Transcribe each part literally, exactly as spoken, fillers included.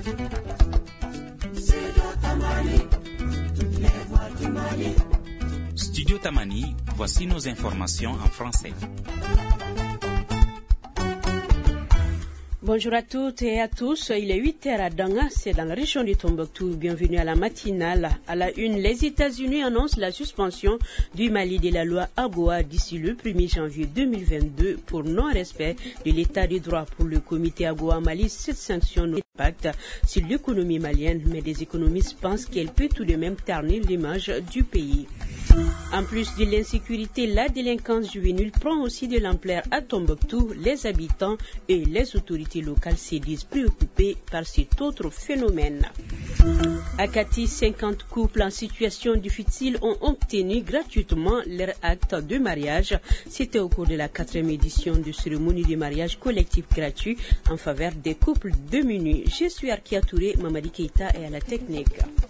Studio Tamani, voici nos informations en français. Bonjour à toutes et à tous, il est huit heures à Danga, c'est dans la région du Tombouctou. Bienvenue à la matinale. À la une, les États-Unis annoncent la suspension du Mali de la loi AGOA d'ici le premier janvier deux mille vingt-deux pour non-respect de l'état de droit. Pour le comité AGOA Mali, cette sanction n'a pas d'impact sur l'économie malienne, mais des économistes pensent qu'elle peut tout de même ternir l'image du pays. En plus de l'insécurité, la délinquance juvénile prend aussi de l'ampleur à Tombouctou. Les habitants et les autorités locales se disent préoccupés par cet autre phénomène. À Kati, cinquante couples en situation difficile ont obtenu gratuitement leur acte de mariage. C'était au cours de la quatrième édition de cérémonie de mariage collectif gratuit en faveur des couples démunis. Je suis Arkia Touré, Mamadi Keita est à la technique.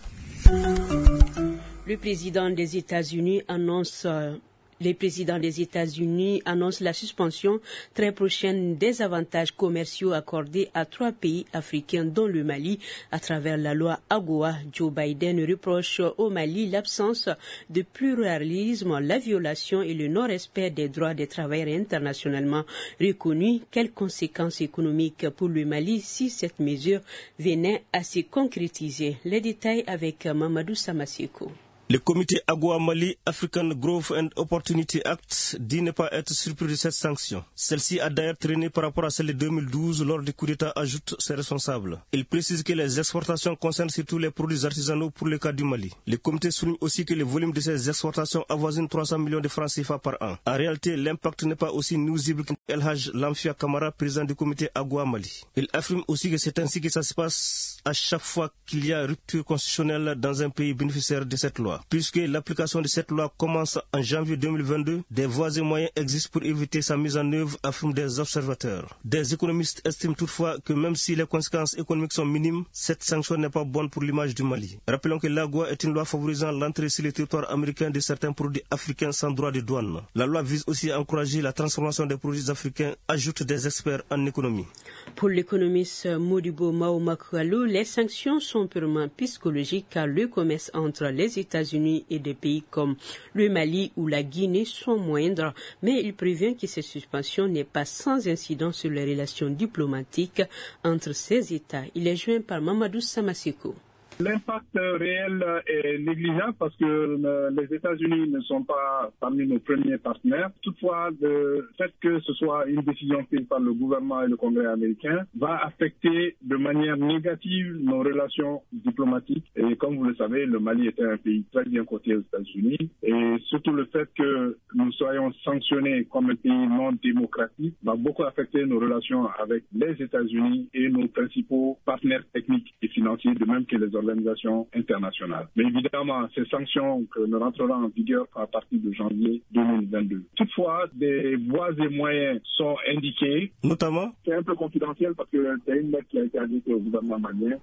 Le président des États-Unis annonce, euh, les présidents des États-Unis annoncent la suspension très prochaine des avantages commerciaux accordés à trois pays africains, dont le Mali, à travers la loi AGOA. Joe Biden reproche au Mali l'absence de pluralisme, la violation et le non-respect des droits des travailleurs internationalement reconnus. Quelles conséquences économiques pour le Mali si cette mesure venait à se concrétiser? Les détails avec Mamadou Samasseko. Le comité AGOA Mali African Growth and Opportunity Act dit ne pas être surpris de cette sanction. Celle-ci a d'ailleurs traîné par rapport à celle de deux mille douze lors du coup d'État, ajoute ses responsables. Il précise que les exportations concernent surtout les produits artisanaux pour le cas du Mali. Le comité souligne aussi que le volume de ces exportations avoisine trois cents millions de francs C F A par an. En réalité, l'impact n'est pas aussi nuisible qu'El Haj Lamfia Kamara, président du comité AGOA Mali. Il affirme aussi que c'est ainsi que ça se passe à chaque fois qu'il y a rupture constitutionnelle dans un pays bénéficiaire de cette loi. Puisque l'application de cette loi commence en janvier deux mille vingt-deux, des voies et moyens existent pour éviter sa mise en œuvre, affirment des observateurs. Des économistes estiment toutefois que même si les conséquences économiques sont minimes, cette sanction n'est pas bonne pour l'image du Mali. Rappelons que l'AGOA est une loi favorisant l'entrée sur le territoire américain de certains produits africains sans droit de douane. La loi vise aussi à encourager la transformation des produits africains, ajoutent des experts en économie. Pour l'économiste Modibo Maoumakalou, les sanctions sont purement psychologiques car le commerce entre les États-Unis et des pays comme le Mali ou la Guinée sont moindres, mais il prévient que cette suspension n'est pas sans incidence sur les relations diplomatiques entre ces États. Il est joint par Mamadou Samasseko. L'impact réel est négligeable parce que les États-Unis ne sont pas parmi nos premiers partenaires. Toutefois, le fait que ce soit une décision prise par le gouvernement et le Congrès américain va affecter de manière négative nos relations diplomatiques. Et comme vous le savez, le Mali était un pays très bien coté aux États-Unis. Et surtout le fait que nous soyons sanctionnés comme un pays non démocratique va beaucoup affecter nos relations avec les États-Unis et nos principaux partenaires techniques et financiers, de même que les organisations internationales. Mais évidemment, ces sanctions que nous rentrerons en vigueur à partir de janvier deux mille vingt-deux. Toutefois, des voies et moyens sont indiqués. Notamment, c'est un peu confidentiel parce que c'est une lettre qui a été indiquée au gouvernement malien.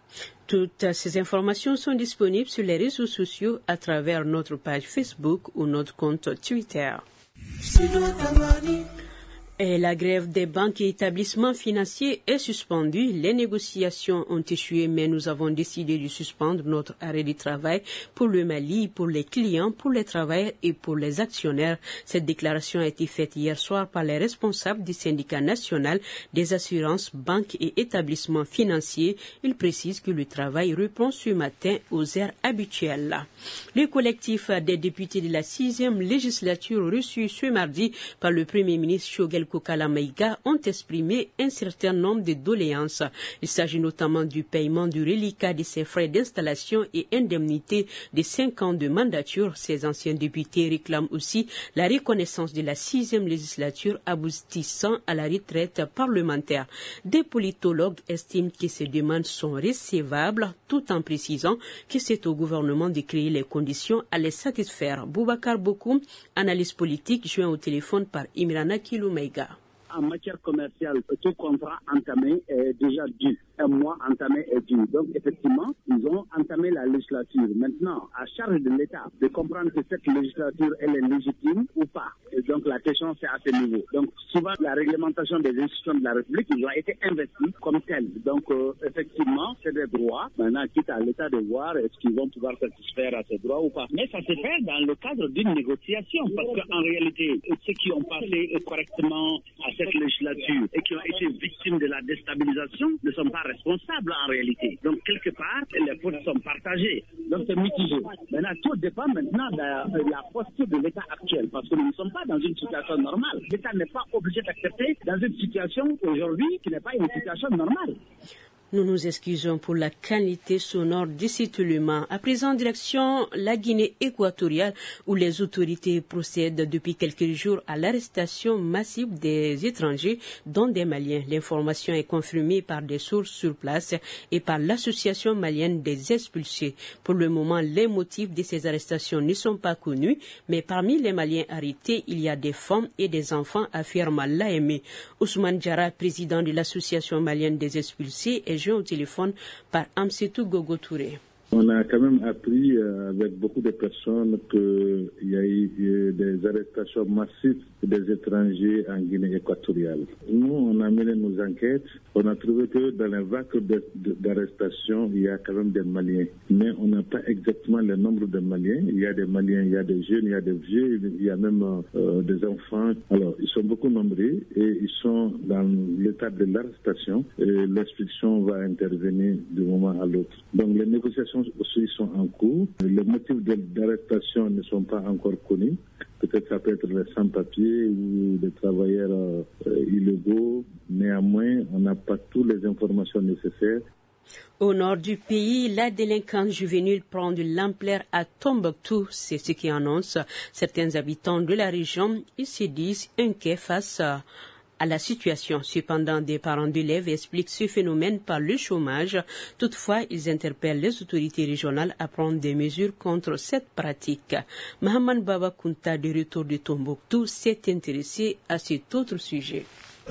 Toutes ces informations sont disponibles sur les réseaux sociaux à travers notre page Facebook ou notre compte Twitter. Et la grève des banques et établissements financiers est suspendue. Les négociations ont échoué, mais nous avons décidé de suspendre notre arrêt de travail pour le Mali, pour les clients, pour les travailleurs et pour les actionnaires. Cette déclaration a été faite hier soir par les responsables du syndicat national des assurances, banques et établissements financiers. Ils précisent que le travail reprend ce matin aux heures habituelles. Le collectif des députés de la sixième législature reçu ce mardi par le Premier ministre Choguel Kokala Maïga ont exprimé un certain nombre de doléances. Il s'agit notamment du paiement du reliquat de ses frais d'installation et indemnité de cinq ans de mandature. Ces anciens députés réclament aussi la reconnaissance de la sixième législature aboutissant à la retraite parlementaire. Des politologues estiment que ces demandes sont recevables tout en précisant que c'est au gouvernement de créer les conditions à les satisfaire. Boubacar Bokoum, analyste politique, joint au téléphone par Imrana Kiloumaïga. en matière commerciale, tout contrat entamé est déjà dû. Un mois entamé est dû. Donc, effectivement, ils ont entamé la législature. Maintenant, à charge de l'État de comprendre que cette législature, elle est légitime ou pas. Et donc, la question, c'est à ce niveau. Donc, souvent, la réglementation des institutions de la République, ils ont été investis comme tels. Donc, euh, effectivement, c'est des droits. Maintenant, quitte à l'État de voir est-ce qu'ils vont pouvoir satisfaire à ces droits ou pas. Mais ça se fait dans le cadre d'une négociation. Parce qu'en réalité, ceux qui ont passé correctement à cette législature et qui ont été victimes de la déstabilisation ne sont pas responsables en réalité. Donc, quelque part, les fautes sont partagées. Donc, c'est mitigé. Maintenant, tout dépend maintenant de la, de la posture de l'État actuel. Parce que nous ne sommes pas dans une situation normale. L'État n'est pas obligé d'accepter dans une situation aujourd'hui qui n'est pas une situation normale. Nous nous excusons pour la qualité sonore de cet élément. À présent, direction la Guinée équatoriale, où les autorités procèdent depuis quelques jours à l'arrestation massive des étrangers, dont des Maliens. L'information est confirmée par des sources sur place et par l'association malienne des expulsés. Pour le moment, les motifs de ces arrestations ne sont pas connus, mais parmi les Maliens arrêtés, il y a des femmes et des enfants, affirme l'A M E. Ousmane Diarra, président de l'association malienne des expulsés, est joint au téléphone par Amsetou Gogo Touré. On a quand même appris euh, avec beaucoup de personnes qu'il y a eu des arrestations massives des étrangers en Guinée équatoriale. Nous, on a mené nos enquêtes. On a trouvé que dans les vagues d'arrestations, il y a quand même des Maliens. Mais on n'a pas exactement le nombre de Maliens. Il y a des Maliens, il y a des jeunes, il y a des vieux, il y a même euh, des enfants. Alors, ils sont beaucoup nombreux et ils sont dans l'état de l'arrestation. Et l'expulsion va intervenir du moment à l'autre. Donc, les négociations aussi sont en cours. Les motifs d'arrestation ne sont pas encore connus. Peut-être ça peut être des sans-papiers ou des travailleurs euh, illégaux. Néanmoins, on n'a pas toutes les informations nécessaires. Au nord du pays, la délinquance juvénile prend de l'ampleur à Tombouctou. C'est ce qui annonce certains habitants de la région. Ils se disent inquiets face à à la situation. Cependant, des parents d'élèves expliquent ce phénomène par le chômage. Toutefois, ils interpellent les autorités régionales à prendre des mesures contre cette pratique. Mohamed Baba Kunta, de retour de Tombouctou, s'est intéressé à cet autre sujet.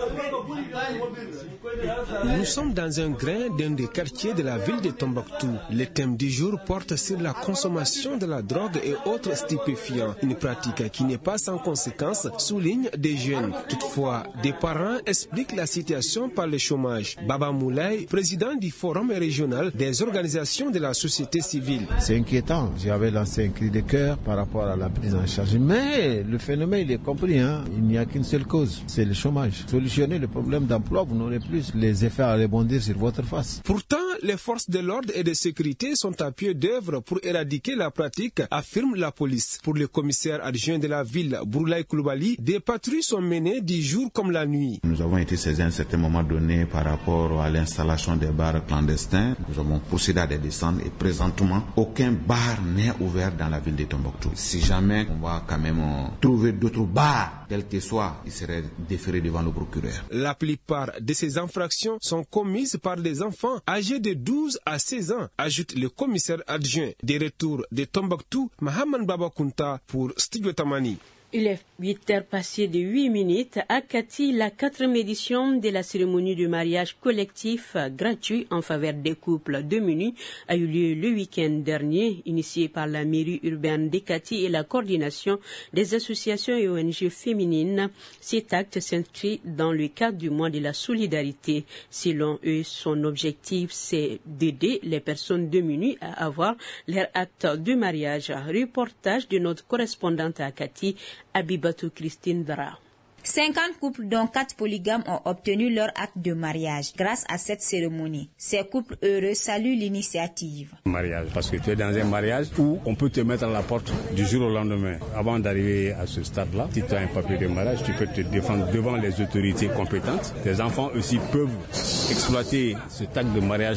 Nous sommes dans un grain d'un des quartiers de la ville de Tombouctou. Le thème du jour porte sur la consommation de la drogue et autres stupéfiants, une pratique qui n'est pas sans conséquences, soulignent des jeunes. Toutefois, des parents expliquent la situation par le chômage. Baba Moulay, président du Forum régional des organisations de la société civile. C'est inquiétant. J'avais lancé un cri de cœur par rapport à la prise en charge. Mais le phénomène, il est compris. Hein. Il n'y a qu'une seule cause, c'est le chômage. Solutionner le problème d'emploi, vous n'aurez plus les effets à rebondir sur votre face. Pourtant, les forces de l'ordre et de sécurité sont à pied d'œuvre pour éradiquer la pratique, affirme la police. Pour le commissaire adjoint de la ville, Bourlaï Koulibaly, des patrouilles sont menées du jour comme la nuit. Nous avons été saisis à un certain moment donné par rapport à l'installation des bars clandestins. Nous avons procédé à des descentes et présentement, aucun bar n'est ouvert dans la ville de Tombouctou. Si jamais on va quand même trouver d'autres bars, quel que soit, il serait déféré devant le procureur. La plupart de ces infractions sont commises par des enfants âgés de douze à seize ans, ajoute le commissaire adjoint. Des retours de Tombouctou, Mohamed Baba Kunta pour Studio Tamani. Il est huit heures passées de huit minutes. À Kati, la quatrième édition de la cérémonie de mariage collectif gratuit en faveur des couples démunis a eu lieu le week-end dernier, initiée par la mairie urbaine de Kati et la coordination des associations et O N G féminines. Cet acte s'inscrit dans le cadre du mois de la solidarité. Selon eux, son objectif, c'est d'aider les personnes démunies à avoir leur acte de mariage. Reportage de notre correspondante à Kati, Abibatou Christine Dara. cinquante couples dont quatre polygames ont obtenu leur acte de mariage grâce à cette cérémonie. Ces couples heureux saluent l'initiative. Mariage, parce que tu es dans un mariage où on peut te mettre à la porte du jour au lendemain. Avant d'arriver à ce stade-là, si tu as un papier de mariage, tu peux te défendre devant les autorités compétentes. Tes enfants aussi peuvent exploiter cet acte de mariage-là.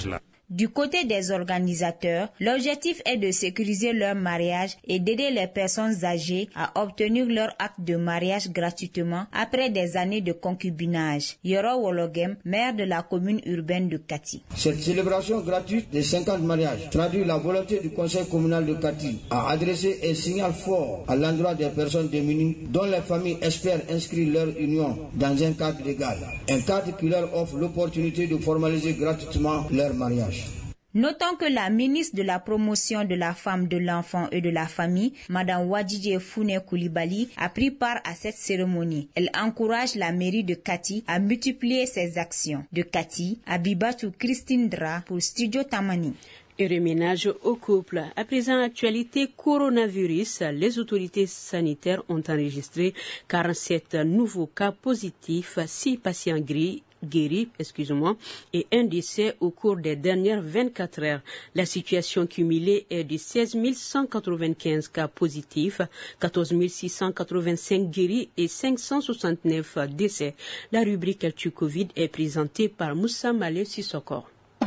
Du côté des organisateurs, l'objectif est de sécuriser leur mariage et d'aider les personnes âgées à obtenir leur acte de mariage gratuitement après des années de concubinage. Yoro Wologem, maire de la commune urbaine de Kati. Cette célébration gratuite des cinquante mariages traduit la volonté du conseil communal de Kati à adresser un signal fort à l'endroit des personnes démunies dont les familles espèrent inscrire leur union dans un cadre légal. Un cadre qui leur offre l'opportunité de formaliser gratuitement leur mariage. Notons que la ministre de la promotion de la femme, de l'enfant et de la famille, Madame Wadjidje Founé Koulibaly, a pris part à cette cérémonie. Elle encourage la mairie de Kati à multiplier ses actions. De Kati, Abibatou Christine Dra pour Studio Tamani. Et reménage au couple. À présent, actualité coronavirus, les autorités sanitaires ont enregistré quarante-sept nouveaux cas positifs, six patients gris. guéris, excusez-moi, et un décès au cours des dernières vingt-quatre heures. La situation cumulée est de seize mille cent quatre-vingt-quinze cas positifs, quatorze mille six cent quatre-vingt-cinq guéris et cinq cent soixante-neuf décès. La rubrique Actu Covid est présentée par Moussa Malé Sissoko.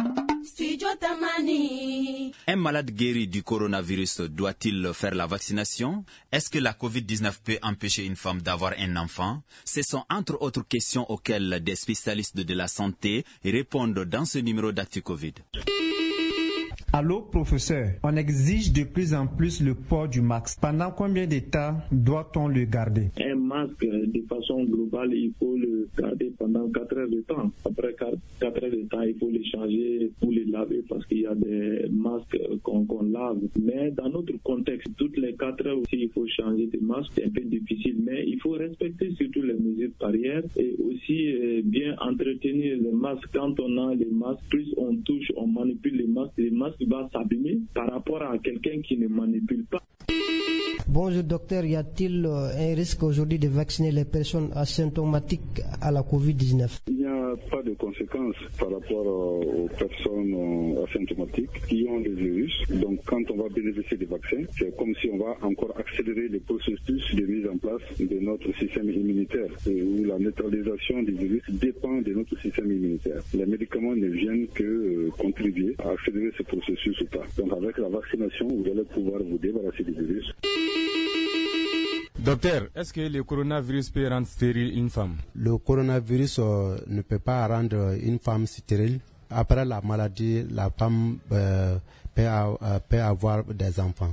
Un malade guéri du coronavirus doit-il faire la vaccination? Est-ce que la covid dix-neuf peut empêcher une femme d'avoir un enfant? Ce sont entre autres questions auxquelles des spécialistes de la santé répondent dans ce numéro d'Actu Covid. Allô, professeur, on exige de plus en plus le port du masque. Pendant combien de temps doit-on le garder? Un masque, de façon globale, il faut le garder pendant quatre heures de temps. Après quatre heures de temps, il faut les changer ou les laver parce qu'il y a des masques qu'on qu'on lave. Mais dans notre contexte, toutes les quatre heures aussi, il faut changer de masque. C'est un peu difficile, mais il faut respecter surtout les mesures barrières et aussi euh, bien entretenir les masques. Quand on a les masques, plus on touche, on manipule les masques, les masques va s'abîmer par rapport à quelqu'un qui ne manipule pas. Bonjour docteur, y a-t-il un risque aujourd'hui de vacciner les personnes asymptomatiques à la covid dix-neuf? Il n'y a pas de conséquences par rapport aux personnes asymptomatiques qui ont le virus. Donc quand on va bénéficier des vaccins, c'est comme si on va encore accélérer le processus de mise en place de notre système immunitaire, où la neutralisation du virus dépend de notre système immunitaire. Les médicaments ne viennent que contribuer à accélérer ce processus ou pas. Donc avec la vaccination, vous allez pouvoir vous débarrasser du virus. Docteur, est-ce que le coronavirus peut rendre stérile une femme? Le coronavirus euh, ne peut pas rendre une femme stérile. Après la maladie, la femme euh, peut, euh, peut avoir des enfants.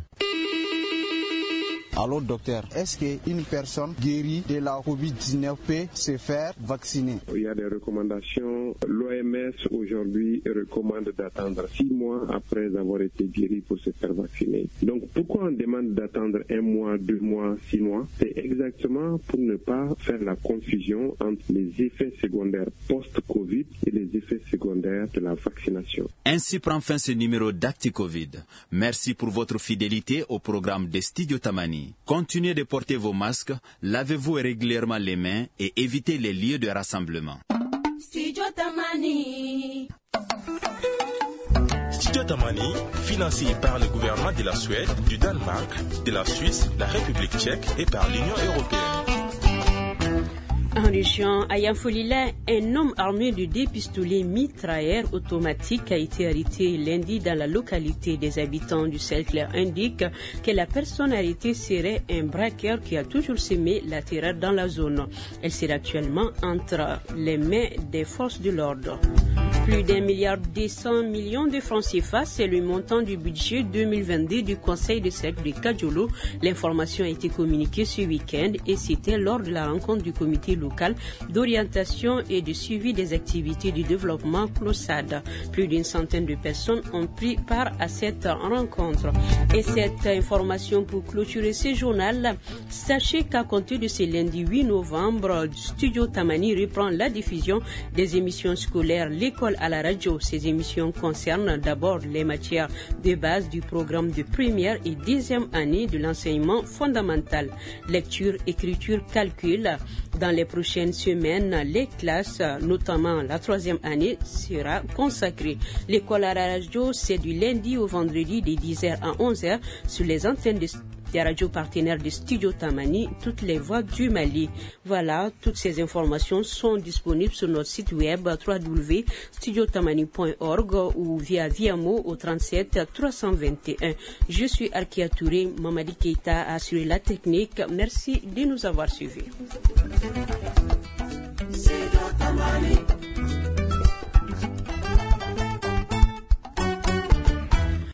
Alors docteur, est-ce qu'une personne guérie de la covid dix-neuf peut se faire vacciner? Il y a des recommandations. L'O M S aujourd'hui recommande d'attendre six mois après avoir été guéri pour se faire vacciner. Donc pourquoi on demande d'attendre un mois, deux mois, six mois? C'est exactement pour ne pas faire la confusion entre les effets secondaires post-Covid et les effets secondaires de la vaccination. Ainsi prend fin ce numéro d'Actu Covid. Merci pour votre fidélité au programme de Studio Tamani. Continuez de porter vos masques, lavez-vous régulièrement les mains et évitez les lieux de rassemblement. Studio Tamani. Studio Tamani, financé par le gouvernement de la Suède, du Danemark, de la Suisse, la République tchèque et par l'Union européenne. En région Ayafolila, un homme armé de deux pistolets mitrailleurs automatiques a été arrêté lundi dans la localité. Des habitants du cercle indiquent que la personne arrêtée serait un braqueur qui a toujours semé la terreur dans la zone. Elle serait actuellement entre les mains des forces de l'ordre. Plus d'un milliard deux cents millions de francs C F A, c'est le montant du budget deux mille vingt-deux du Conseil de cercle de Kadjolo. L'information a été communiquée ce week-end et c'était lors de la rencontre du comité local d'orientation et de suivi des activités du développement CLOSAD. Plus d'une centaine de personnes ont pris part à cette rencontre. Et cette information pour clôturer ce journal, sachez qu'à compter de ce lundi huit novembre, Studio Tamani reprend la diffusion des émissions scolaires L'école à la radio. Ces émissions concernent d'abord les matières de base du programme de première et deuxième année de l'enseignement fondamental. Lecture, écriture, calcul. Dans les prochaines semaines, les classes, notamment la troisième année, sera consacrée. L'école à la radio, c'est du lundi au vendredi de dix heures à onze heures sur les antennes de des radios partenaires de Studio Tamani, toutes les voix du Mali. Voilà, toutes ces informations sont disponibles sur notre site web w w w point studio tamani point org ou via Viamo au trente-sept trois cent vingt et un. Je suis Arkia Touré, Mamadi Keita a assuré la technique. Merci de nous avoir suivis. Studio Tamani.